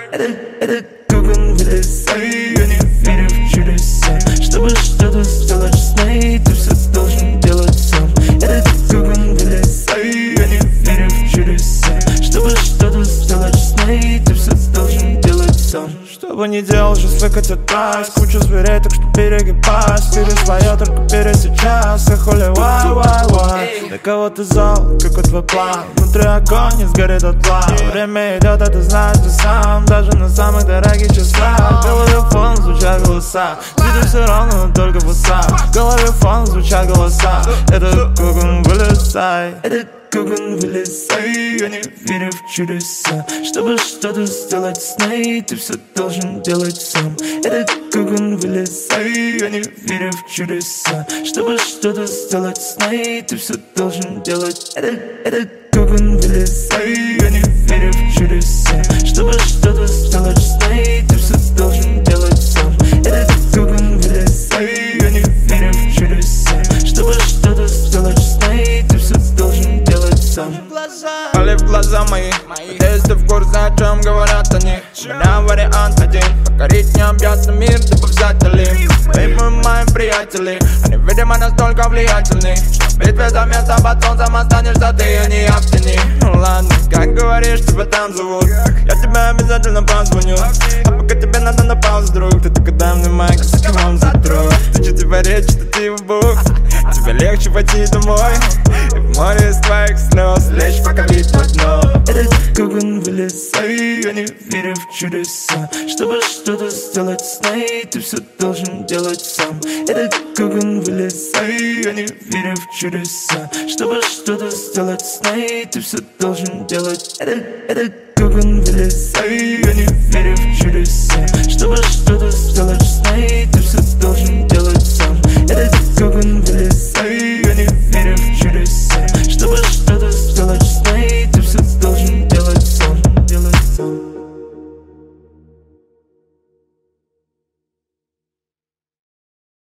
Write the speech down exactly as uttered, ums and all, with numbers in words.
Это, это Гугл, вылезай, я не верю в чудеса. Чтобы что-то сделать с ней, ты все должен делать сам. Это Гугл, вылезай, я не верю в чудеса. Чтобы что-то сделать с ней, ты все должен делать сам. Что бы ни делал, сейчас выкатит тайс. Куча зверей, так что перегибайся. Ты своя, только пересечайся. Хули, вай, вай, вай. Для кого ты зал, какой твой план? Внутри огонь не сгорит дотла. Время идет, а ты знаешь ты сам. Даже на самых дорогих часах в голове фон звучат голоса. Видишь все равно, но только в усах. В голове фон звучат голоса. Это Гугл, вылезай. Это Гугл, вылезай, я не верю в чудеса. Чтобы что-то сделать с ней, ты все должен делать сам. Это Гугл, вылезай, я не верю в чудеса. Чтобы что-то сделать с ней, ты все должен делать. Это, это Гугл, вылезай, я не верю в чудеса. Чтобы что-то сделать с ней, ты все должен делать сам. Это Гугл, вылезай, я не верю в чудеса. Чтобы что-то сделать с ней, ты все должен делать сам. Пали в глаза мои, надеюсь, ты в курсе, о чем говорят они. У меня вариант один, покорить необъятный мир, типа взять Алим. Вы мы мои приятели, они, видимо, настолько влиятельны, что в битве за место потом сам останешься ты, а не я в тени. Ну ладно, как говоришь, тебя там зовут, я тебе обязательно позвоню. А пока тебе надо на паузу, друг, ты только дай мне майк, с кем за друг. Ты что тебе речь, что ты в бух, тебе легче пойти домой и в море из твоих слез лечь, пока бить на дно. Это Гугл, вылезай, я не верю в чудеса. Чтобы что-то сделать с ней, ты все должен делать сам. Это Гугл, вылезай, я не верю в чудеса. Чтобы что-то сделать с ней, ты все должен делать. Это, это Гугл, вылезай, я не верю в чудеса. Чтобы что-то сделать с ней,